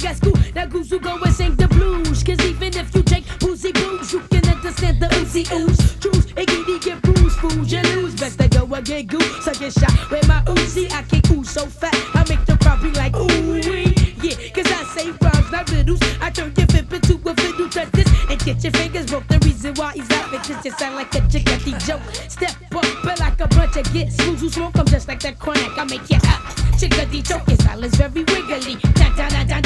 got school. Now goose who go and sing the blues. Cause even if you take boozy blues, you can understand the oozy ooze. Choose, iggity, get bruised, fools, you lose. Best to go and get goose. I get shot with my Uzi. I can ooze so fat, I make the crowd be like, ooh, yeah. Cause I say rhymes, not riddles. I turn your fib into a fiddle. Touch this and get your fingers broke. The reason why he's laughing just you sound like a chickadee joke. Step up, but like a bunch of get smooth who smoke. I'm just like that chronic. I make you up. Chickadee joke, your style is very wiggly. Da da da da.